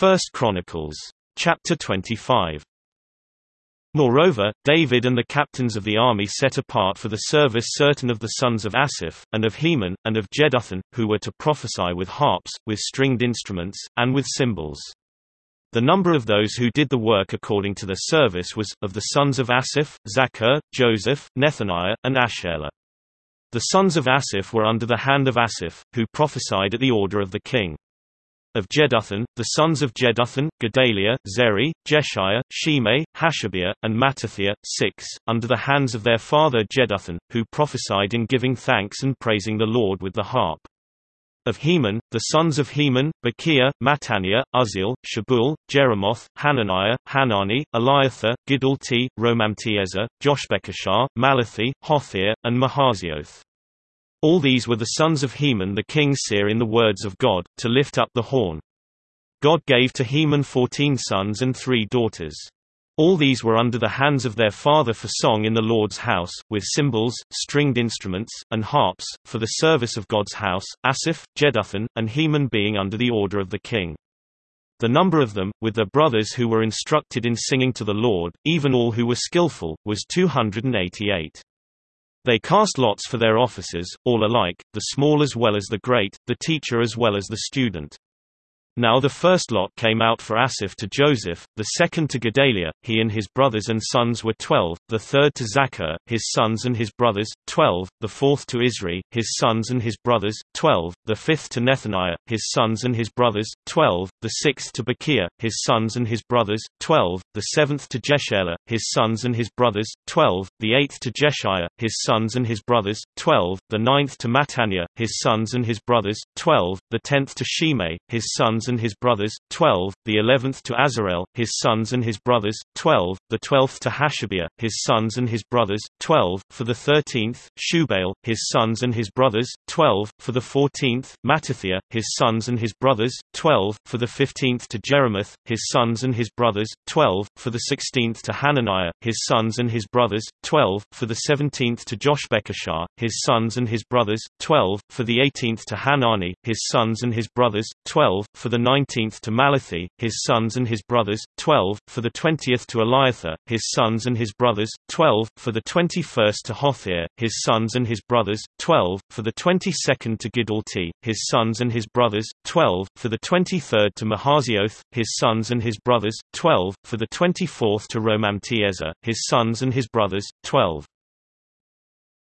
1 Chronicles. Chapter 25. Moreover, David and the captains of the army set apart for the service certain of the sons of Asaph, and of Heman, and of Jeduthun, who were to prophesy with harps, with stringed instruments, and with cymbals. The number of those who did the work according to their service was, of the sons of Asaph, Zaccur, Joseph, Nethaniah, and Asherlah. The sons of Asaph were under the hand of Asaph, who prophesied at the order of the king. Of Jeduthun, the sons of Jeduthun, Gedaliah, Zeri, Jeshiah, Shimei, Hashabiah, and Mattithiah, 6, under the hands of their father Jeduthun, who prophesied in giving thanks and praising the Lord with the harp. Of Heman, the sons of Heman, Bechiah, Mattaniah, Uzziel, Shabuel, Jeremoth, Hananiah, Hanani, Eliathah, Giddalti, Romamtiezer, Joshbekashah, Malathi, Hothir, and Mahazioth. All these were the sons of Heman the king's seer in the words of God, to lift up the horn. God gave to Heman 14 sons and 3 daughters. All these were under the hands of their father for song in the Lord's house, with cymbals, stringed instruments, and harps, for the service of God's house, Asaph, Jeduthun, and Heman being under the order of the king. The number of them, with their brothers who were instructed in singing to the Lord, even all who were skillful, was 288. They cast lots for their officers, all alike, the small as well as the great, the teacher as well as the student. Now the first lot came out for Asaph to Joseph, the second to Gedaliah, he and his brothers and sons were 12, the third to Zaccur, his sons and his brothers, 12, the fourth to Isri, his sons and his brothers, 12, the fifth to Nethaniah, his sons and his brothers, 12, the sixth to Bechiah, his sons and his brothers, 12, the seventh to Jeshiah, his sons and his brothers, 12, the eighth to Jeshiah, his sons and his brothers, 12, the ninth to Mattaniah, his sons and his brothers, 12, the 10th to Shimei, his sons and his brothers, 12, the 11th to Azarel, his sons and his brothers, 12, the 12th to Hashabiah, his sons and his brothers, 12, for the 13th, Shubael, his sons and his brothers, 12, for the 14th, Mattithiah, his sons and his brothers, 12, for the 15th to Jeremoth, his sons and his brothers, 12, for the 16th to Hananiah, his sons and his brothers, 12, for the 17th to Joshbekashah, his sons and his brothers, 12, for the 18th to Hanani, his sons and his brothers, 12, for the 19th to Malathi, his sons and his brothers, 12, for the 20th to Eliathah, his sons and his brothers, 12, for the 21st to Hothir, his sons and his brothers, 12, for the 22nd to Giddalti, his sons and his brothers, 12, for the 23rd to Mahazioth, his sons and his brothers, 12, for the 24th to Romamtiezer, his sons and his brothers, 12.